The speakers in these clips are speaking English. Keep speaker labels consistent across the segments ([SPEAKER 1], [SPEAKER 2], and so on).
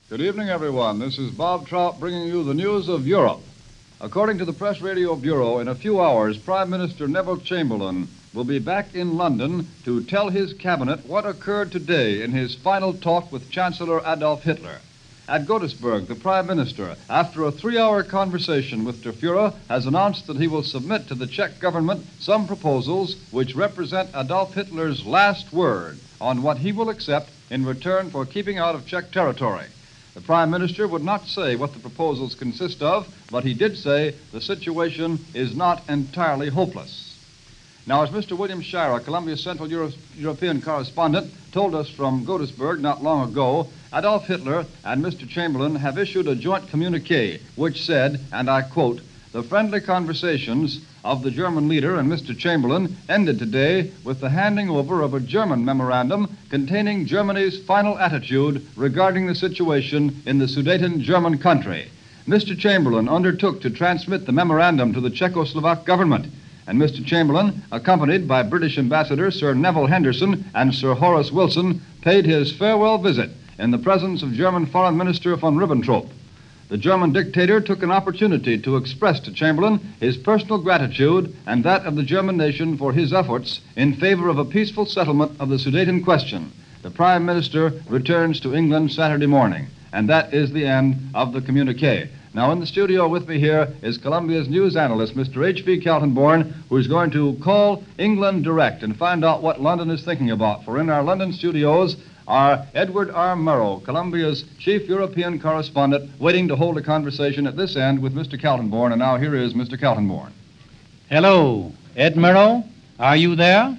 [SPEAKER 1] Good evening, everyone. This is Bob Trout bringing you the news of Europe. According to the Press Radio Bureau, in a few hours, Prime Minister Neville Chamberlain will be back in London to tell his cabinet what occurred today in his final talk with Chancellor Adolf Hitler. At Godesberg, the Prime Minister, after a 3-hour conversation with Der Fuhrer, has announced that he will submit to the Czech government some proposals which represent Adolf Hitler's last word on what he will accept in return for keeping out of Czech territory. The Prime Minister would not say what the proposals consist of, but he did say the situation is not entirely hopeless. Now, as Mr. William Shira, Columbia's Central European correspondent, told us from Godesberg not long ago, Adolf Hitler and Mr. Chamberlain have issued a joint communique which said, and I quote, "The friendly conversations of the German leader and Mr. Chamberlain ended today with the handing over of a German memorandum containing Germany's final attitude regarding the situation in the Sudeten German country. Mr. Chamberlain undertook to transmit the memorandum to the Czechoslovak government, and Mr. Chamberlain, accompanied by British Ambassador Sir Neville Henderson and Sir Horace Wilson, paid his farewell visit in the presence of German Foreign Minister von Ribbentrop. The German dictator took an opportunity to express to Chamberlain his personal gratitude and that of the German nation for his efforts in favor of a peaceful settlement of the Sudeten question. The Prime Minister returns to England Saturday morning." And that is the end of the communique. Now, in the studio with me here is Columbia's news analyst, Mr. H.V. Kaltenborn, who is going to call England direct and find out what London is thinking about. For in our London studios are Edward R. Murrow, Columbia's chief European correspondent, waiting to hold a conversation at this end with Mr. Kaltenborn. And now here is Mr. Kaltenborn.
[SPEAKER 2] Hello, Ed Murrow. Are you there?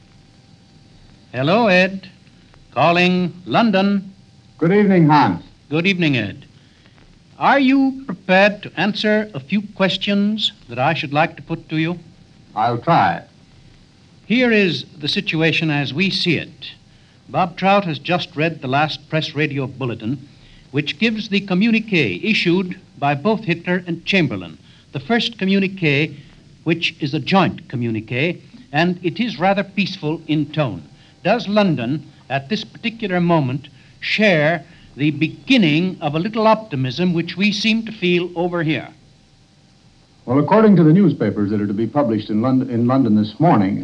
[SPEAKER 2] Hello, Ed. Calling London.
[SPEAKER 3] Good evening, Hans.
[SPEAKER 2] Good evening, Ed. Are you prepared to answer a few questions that I should like to put to you?
[SPEAKER 3] I'll try.
[SPEAKER 2] Here is the situation as we see it. Bob Trout has just read the last press radio bulletin, which gives the communique issued by both Hitler and Chamberlain. The first communique, which is a joint communique, and it is rather peaceful in tone. Does London, at this particular moment, share the beginning of a little optimism which we seem to feel over here?
[SPEAKER 3] Well, according to the newspapers that are to be published in London this morning,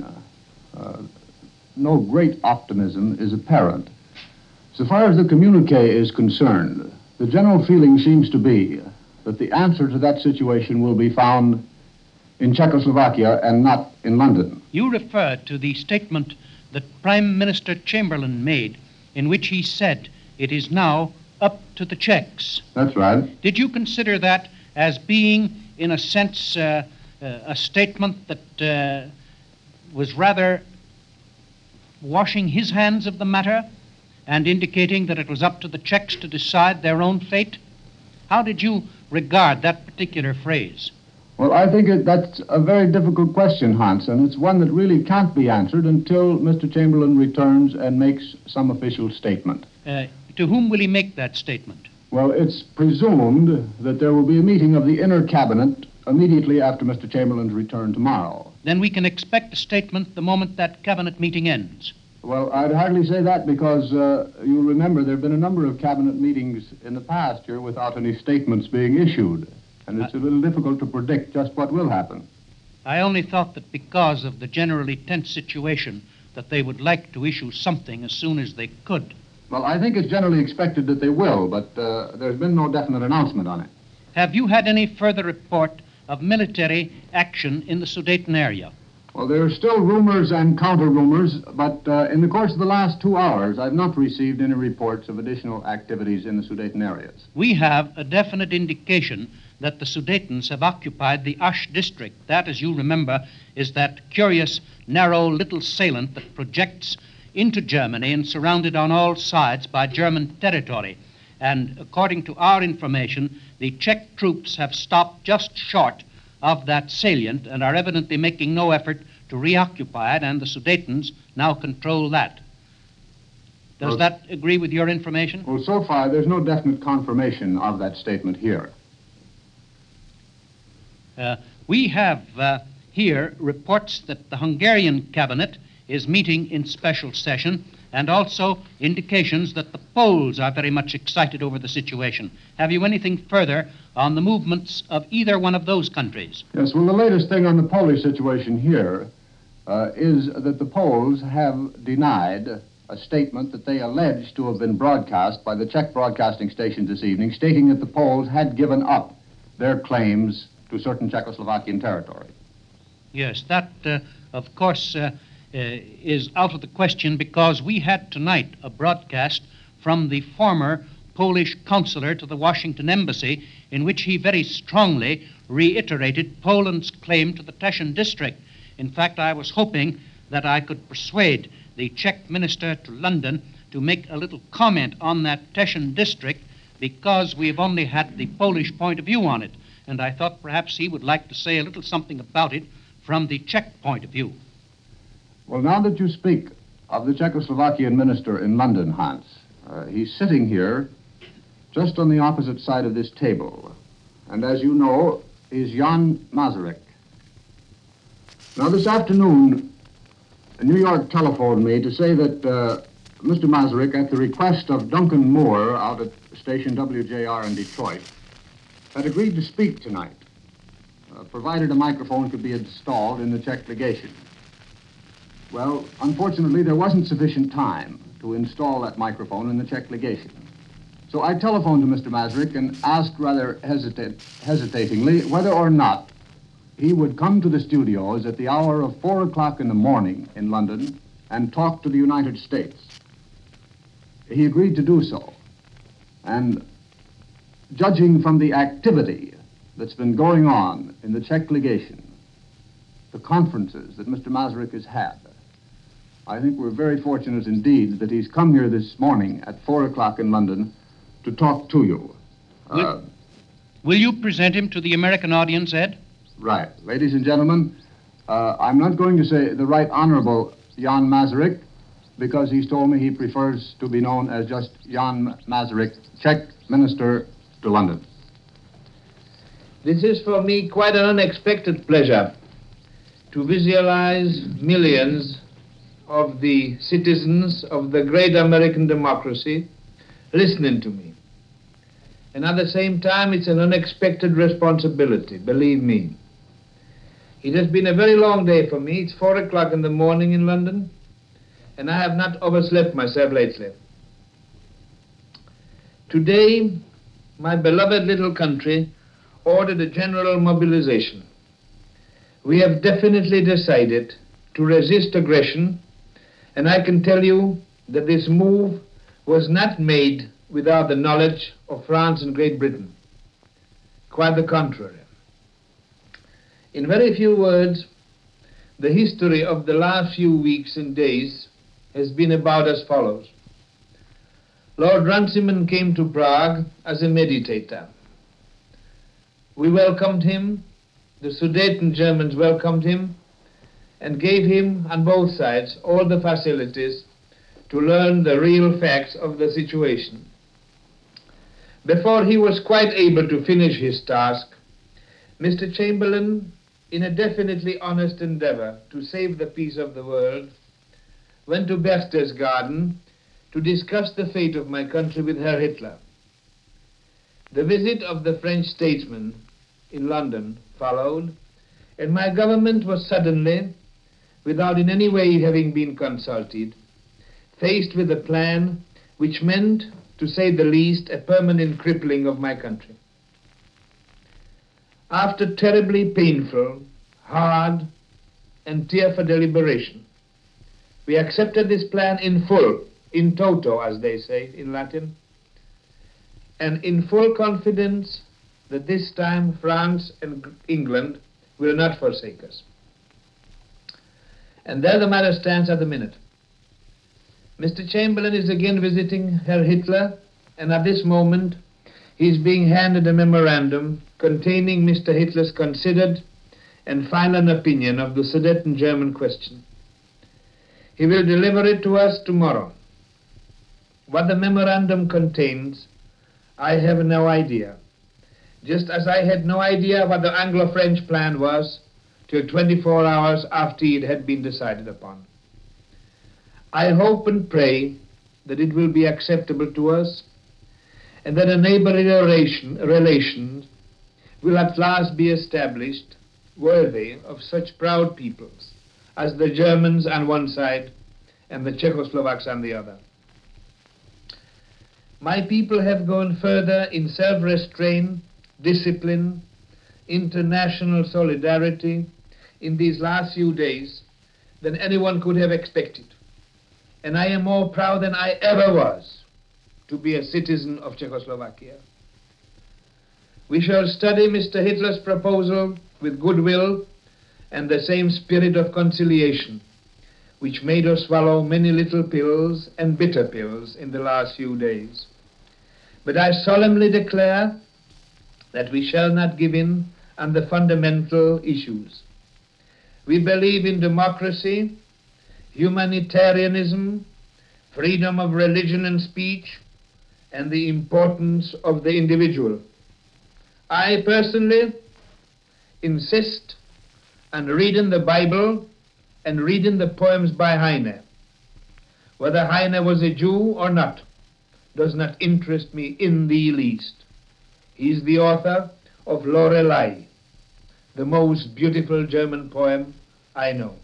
[SPEAKER 3] no great optimism is apparent. So far as the communique is concerned, the general feeling seems to be that the answer to that situation will be found in Czechoslovakia and not in London.
[SPEAKER 2] You refer to the statement that Prime Minister Chamberlain made, in which he said it is now up to the Czechs.
[SPEAKER 3] That's right.
[SPEAKER 2] Did you consider that as being, in a sense, a statement that was rather washing his hands of the matter and indicating that it was up to the Czechs to decide their own fate? How did you regard that particular phrase?
[SPEAKER 3] Well, I think that's a very difficult question, Hans, and it's one that really can't be answered until Mr. Chamberlain returns and makes some official statement.
[SPEAKER 2] To whom will he make that statement?
[SPEAKER 3] Well, it's presumed that there will be a meeting of the inner cabinet immediately after Mr. Chamberlain's return tomorrow.
[SPEAKER 2] Then we can expect a statement the moment that cabinet meeting ends.
[SPEAKER 3] Well, I'd hardly say that because you'll remember there have been a number of cabinet meetings in the past here without any statements being issued, and it's a little difficult to predict just what will happen.
[SPEAKER 2] I only thought that because of the generally tense situation that they would like to issue something as soon as they could.
[SPEAKER 3] Well, I think it's generally expected that they will, but there's been no definite announcement on it.
[SPEAKER 2] Have you had any further report of military action in the Sudeten area?
[SPEAKER 3] Well, there are still rumors and counter-rumors, but in the course of the last 2 hours, I've not received any reports of additional activities in the Sudeten areas.
[SPEAKER 2] We have a definite indication that the Sudetens have occupied the Asch district. That, as you remember, is that curious, narrow little salient that projects into Germany and surrounded on all sides by German territory. And according to our information, the Czech troops have stopped just short of that salient and are evidently making no effort to reoccupy it, and the Sudetens now control that. Does that agree with your information?
[SPEAKER 3] Well, so far, there's no definite confirmation of that statement here.
[SPEAKER 2] We have here reports that the Hungarian cabinet is meeting in special session and also indications that the Poles are very much excited over the situation. Have you anything further on the movements of either one of those countries?
[SPEAKER 3] Yes, well, the latest thing on the Polish situation here is that the Poles have denied a statement that they allege to have been broadcast by the Czech broadcasting stations this evening, stating that the Poles had given up their claims to certain Czechoslovakian territory.
[SPEAKER 2] Yes, that, of course, is out of the question, because we had tonight a broadcast from the former Polish consular to the Washington embassy, in which he very strongly reiterated Poland's claim to the Teschen district. In fact, I was hoping that I could persuade the Czech minister to London to make a little comment on that Teschen district, because we've only had the Polish point of view on it, and I thought perhaps he would like to say a little something about it from the Czech point of view.
[SPEAKER 3] Well, now that you speak of the Czechoslovakian minister in London, Hans, he's sitting here just on the opposite side of this table. And as you know, is Jan Masaryk. Now, this afternoon, New York telephoned me to say that Mr. Masaryk, at the request of Duncan Moore out at station WJR in Detroit, had agreed to speak tonight, provided a microphone could be installed in the Czech legation. Well, unfortunately, there wasn't sufficient time to install that microphone in the Czech legation. So I telephoned to Mr. Masaryk and asked rather hesitatingly whether or not he would come to the studios at the hour of 4 o'clock in the morning in London and talk to the United States. He agreed to do so. And judging from the activity that's been going on in the Czech legation, the conferences that Mr. Masaryk has had, I think we're very fortunate indeed that he's come here this morning at 4 o'clock in London to talk to you.
[SPEAKER 2] Will you present him to the American audience, Ed?
[SPEAKER 3] Right. Ladies and gentlemen, I'm not going to say the Right Honorable Jan Masaryk, because he's told me he prefers to be known as just Jan Masaryk, Czech Minister to London.
[SPEAKER 4] This is for me quite an unexpected pleasure to visualize millions of the citizens of the great American democracy listening to me. And at the same time, it's an unexpected responsibility, believe me. It has been a very long day for me. It's 4 o'clock in the morning in London, and I have not overslept myself lately. Today, my beloved little country ordered a general mobilization. We have definitely decided to resist aggression, and I can tell you that this move was not made without the knowledge of France and Great Britain. Quite the contrary. In very few words, the history of the last few weeks and days has been about as follows. Lord Runciman came to Prague as a meditator. We welcomed him, the Sudeten Germans welcomed him, and gave him, on both sides, all the facilities to learn the real facts of the situation. Before he was quite able to finish his task, Mr. Chamberlain, in a definitely honest endeavor to save the peace of the world, went to Berchtesgaden to discuss the fate of my country with Herr Hitler. The visit of the French statesman in London followed, and my government was suddenly, without in any way having been consulted, faced with a plan which meant, to say the least, a permanent crippling of my country. After terribly painful, hard, and tearful deliberation, we accepted this plan in full, in toto, as they say in Latin, and in full confidence that this time France and England will not forsake us. And there the matter stands at the minute. Mr. Chamberlain is again visiting Herr Hitler, and at this moment he is being handed a memorandum containing Mr. Hitler's considered and final opinion of the Sudeten German question. He will deliver it to us tomorrow. What the memorandum contains, I have no idea, just as I had no idea what the Anglo-French plan was till 24 hours after it had been decided upon. I hope and pray that it will be acceptable to us and that a neighborly relations will at last be established worthy of such proud peoples as the Germans on one side and the Czechoslovaks on the other. My people have gone further in self-restraint, discipline, international solidarity in these last few days than anyone could have expected. And I am more proud than I ever was to be a citizen of Czechoslovakia. We shall study Mr. Hitler's proposal with goodwill and the same spirit of conciliation which made us swallow many little pills and bitter pills in the last few days. But I solemnly declare that we shall not give in on the fundamental issues. We believe in democracy, humanitarianism, freedom of religion and speech, and the importance of the individual. I personally insist on reading the Bible and reading the poems by Heine. Whether Heine was a Jew or not does not interest me in the least. He is the author of Lorelei, the most beautiful German poem I know.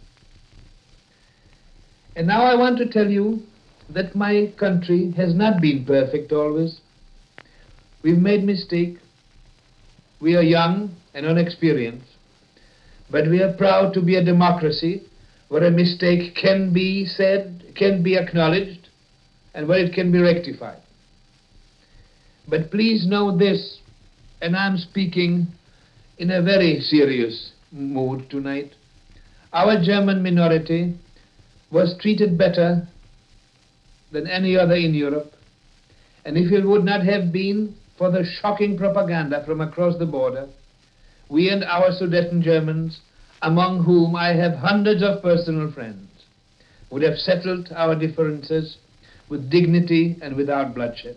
[SPEAKER 4] And now I want to tell you that my country has not been perfect always. We've made mistakes. We are young and inexperienced, but we are proud to be a democracy where a mistake can be said, can be acknowledged, and where it can be rectified. But please know this, and I'm speaking in a very serious mood tonight. Our German minority was treated better than any other in Europe, and if it would not have been for the shocking propaganda from across the border, we and our Sudeten Germans, among whom I have hundreds of personal friends, would have settled our differences with dignity and without bloodshed.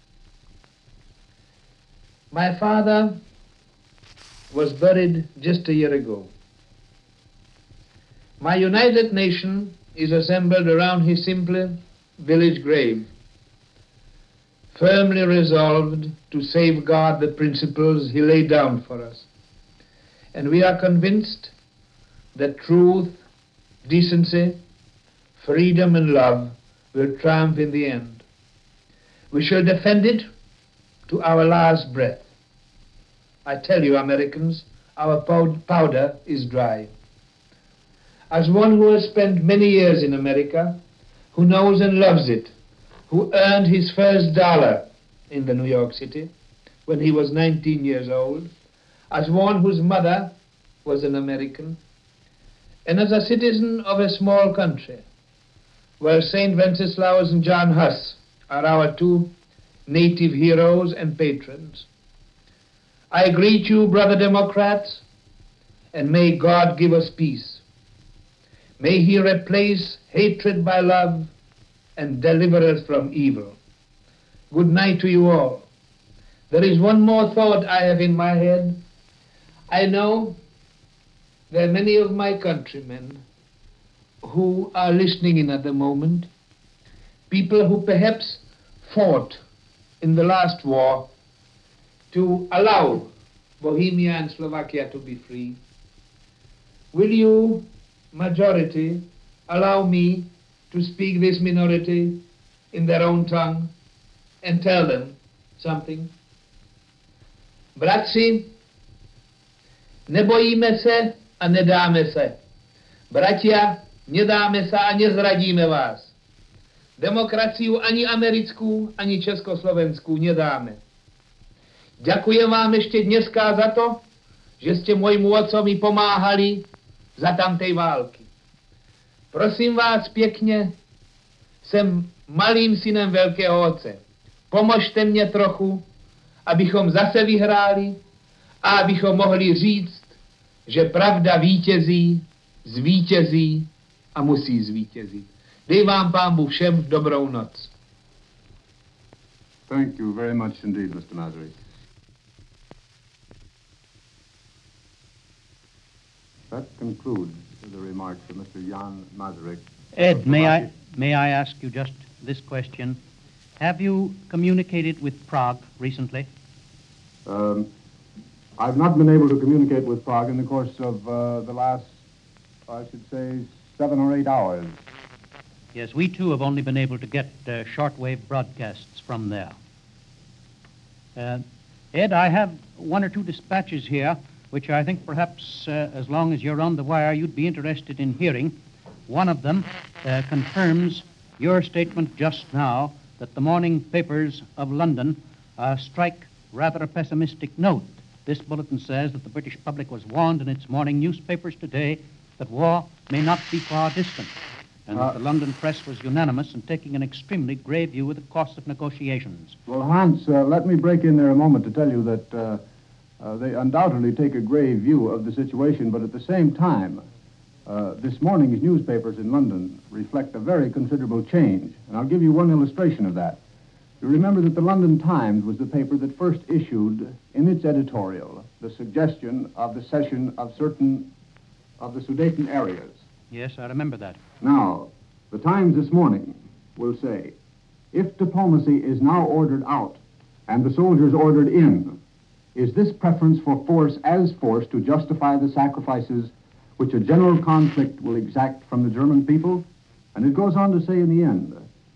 [SPEAKER 4] My father was buried just a year ago. My United Nation is assembled around his simple village grave, firmly resolved to safeguard the principles he laid down for us. And we are convinced that truth, decency, freedom and love will triumph in the end. We shall defend it to our last breath. I tell you, Americans, our powder is dry. As one who has spent many years in America, who knows and loves it, who earned his first dollar in the New York City when he was 19 years old, as one whose mother was an American, and as a citizen of a small country where St. Wenceslaus and John Huss are our two native heroes and patrons, I greet you, brother Democrats, and may God give us peace. May he replace hatred by love and deliver us from evil. Good night to you all. There is one more thought I have in my head. I know there are many of my countrymen who are listening in at the moment, people who perhaps fought in the last war to allow Bohemia and Slovakia to be free. Will you, majority, allow me to speak this minority in their own tongue and tell them something? Bratři, nebojíme se a nedáme se. Bratia, nedáme se a nezradíme vás. Demokraciu ani americkou, ani československou nedáme. Ďakujem vám ještě dneska za to, že jste mojmu otcovi pomáhali za tamtej války. Prosím vás pěkně, jsem malým synem velkého otce. Pomožte mě trochu, abychom zase vyhráli a abychom mohli říct, že pravda vítězí, zvítězí a musí zvítězit. Dej vám Pán Bůh všem dobrou noc.
[SPEAKER 3] Thank you very much indeed, Mr. Masaryk. That concludes the remarks of Mr. Jan Masaryk,
[SPEAKER 2] Ed, may I ask you just this question? Have you communicated with Prague recently?
[SPEAKER 3] I've not been able to communicate with Prague in the course of the last, I should say, 7 or 8 hours.
[SPEAKER 2] Yes, we too have only been able to get shortwave broadcasts from there. Ed, I have 1 or 2 dispatches here, which I think perhaps as long as you're on the wire, you'd be interested in hearing. One of them confirms your statement just now that the morning papers of London strike rather a pessimistic note. This bulletin says that the British public was warned in its morning newspapers today that war may not be far distant, and that the London press was unanimous in taking an extremely grave view of the course of negotiations.
[SPEAKER 3] Well, Hans, let me break in there a moment to tell you that they undoubtedly take a grave view of the situation, but at the same time, this morning's newspapers in London reflect a very considerable change, and I'll give you one illustration of that. You remember that the London Times was the paper that first issued in its editorial the suggestion of the cession of certain of the Sudeten areas.
[SPEAKER 2] Yes, I remember that.
[SPEAKER 3] Now, the Times this morning will say, if diplomacy is now ordered out and the soldiers ordered in, is this preference for force as force to justify the sacrifices which a general conflict will exact from the German people? And it goes on to say in the end,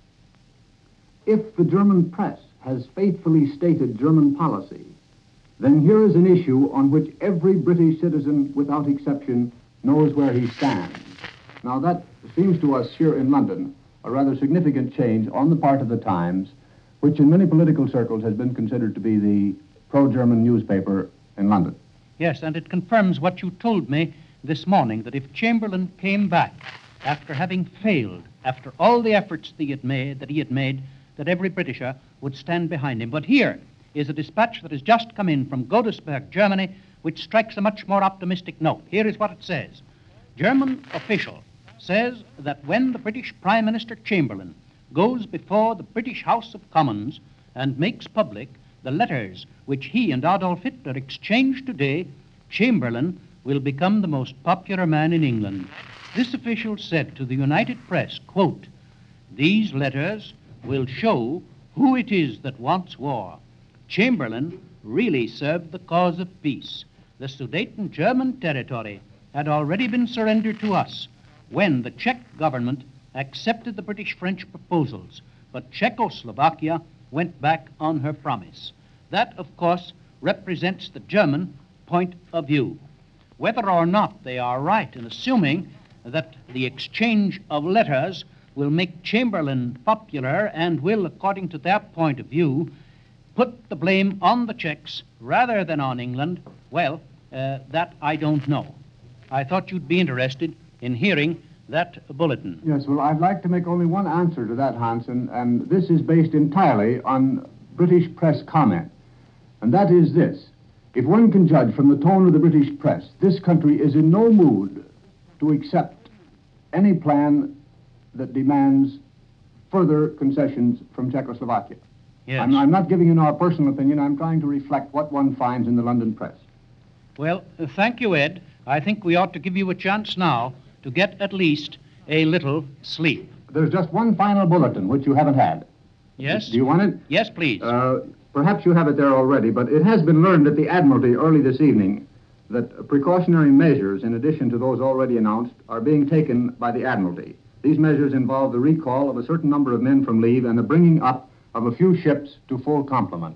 [SPEAKER 3] if the German press has faithfully stated German policy, then here is an issue on which every British citizen, without exception, knows where he stands. Now that seems to us here in London a rather significant change on the part of the Times, which in many political circles has been considered to be the pro-German newspaper in London.
[SPEAKER 2] Yes, and it confirms what you told me this morning, that if Chamberlain came back after having failed, after all the efforts that he had made, that every Britisher would stand behind him. But here is a dispatch that has just come in from Godesberg, Germany, which strikes a much more optimistic note. Here is what it says. German official says that when the British Prime Minister Chamberlain goes before the British House of Commons and makes public the letters which he and Adolf Hitler exchanged today, Chamberlain will become the most popular man in England. This official said to the United Press, quote, "These letters will show who it is that wants war. Chamberlain really served the cause of peace. The Sudeten German territory had already been surrendered to us when the Czech government accepted the British-French proposals, but Czechoslovakia went back on her promise." That, of course, represents the German point of view. Whether or not they are right in assuming that the exchange of letters will make Chamberlain popular and will, according to their point of view, put the blame on the Czechs rather than on England, well, that I don't know. I thought you'd be interested in hearing that bulletin.
[SPEAKER 3] Yes, well, I'd like to make only one answer to that, Hansen, and this is based entirely on British press comment. And that is this. If one can judge from the tone of the British press, this country is in no mood to accept any plan that demands further concessions from Czechoslovakia.
[SPEAKER 2] Yes.
[SPEAKER 3] I'm not giving you our personal opinion. I'm trying to reflect what one finds in the London press.
[SPEAKER 2] Well, thank you, Ed. I think we ought to give you a chance now to get at least a little sleep.
[SPEAKER 3] There's just one final bulletin, which you haven't had.
[SPEAKER 2] Yes?
[SPEAKER 3] Do you want it?
[SPEAKER 2] Yes, please.
[SPEAKER 3] Perhaps you have it there already, but it has been learned at the Admiralty early this evening that precautionary measures, in addition to those already announced, are being taken by the Admiralty. These measures involve the recall of a certain number of men from leave and the bringing up of a few ships to full complement.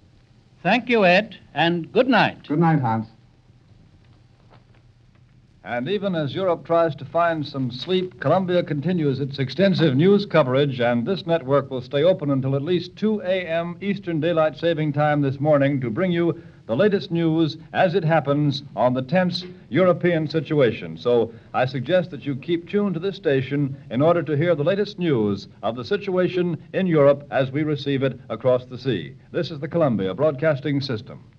[SPEAKER 2] Thank you, Ed, and good night.
[SPEAKER 3] Good night, Hans.
[SPEAKER 1] And even as Europe tries to find some sleep, Columbia continues its extensive news coverage, and this network will stay open until at least 2 a.m. Eastern Daylight Saving Time this morning to bring you the latest news as it happens on the tense European situation. So I suggest that you keep tuned to this station in order to hear the latest news of the situation in Europe as we receive it across the sea. This is the Columbia Broadcasting System.